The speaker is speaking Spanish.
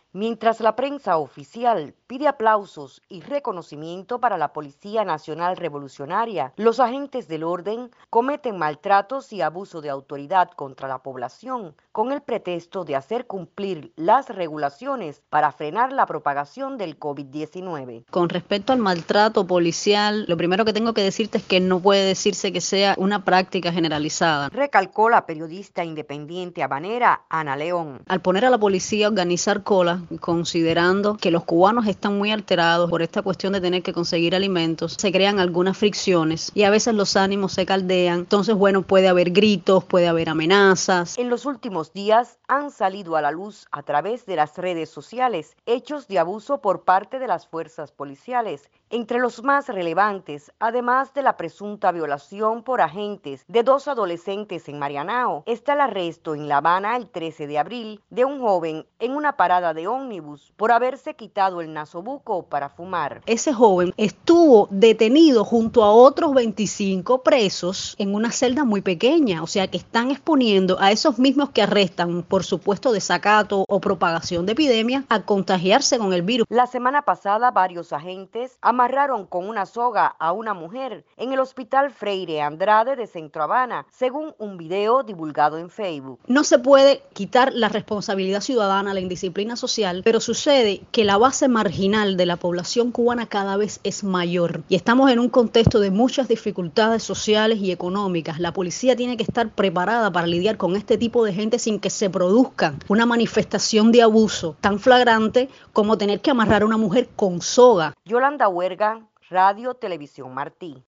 Mientras la prensa oficial pide aplausos y reconocimiento para la Policía Nacional Revolucionaria, los agentes del orden cometen maltratos y abuso de autoridad contra la población con el pretexto de hacer cumplir las regulaciones para frenar la propagación del COVID-19. Con respecto al maltrato policial, lo primero que tengo que decirte es que no puede decirse que sea una práctica generalizada, recalcó la periodista independiente habanera Ana León. Al poner a la policía a organizar colas, considerando que los cubanos están muy alterados por esta cuestión de tener que conseguir alimentos, se crean algunas fricciones y a veces los ánimos se caldean. Entonces, bueno, puede haber gritos, puede haber amenazas. En los últimos días han salido a la luz a través de las redes sociales hechos de abuso por parte de las fuerzas policiales. Entre los más relevantes, además de la presunta violación por agentes de 2 adolescentes en Marianao, está el arresto en La Habana el 13 de abril de un joven en una parada de ómnibus por haberse quitado el nasobuco para fumar. Ese joven estuvo detenido junto a otros 25 presos en una celda muy pequeña, o sea que están exponiendo a esos mismos que arrestan por supuesto desacato o propagación de epidemia a contagiarse con el virus. La semana pasada varios agentes amarraron con una soga a una mujer en el Hospital Freire Andrade de Centro Habana, según un video divulgado en Facebook. No se puede quitar la responsabilidad ciudadana, la indisciplina social, pero sucede que la base marginal de la población cubana cada vez es mayor y estamos en un contexto de muchas dificultades sociales y económicas. La policía tiene que estar preparada para lidiar con este tipo de gente sin que se produzca una manifestación de abuso tan flagrante como tener que amarrar a una mujer con soga. Yolanda Huerga, Radio Televisión Martí.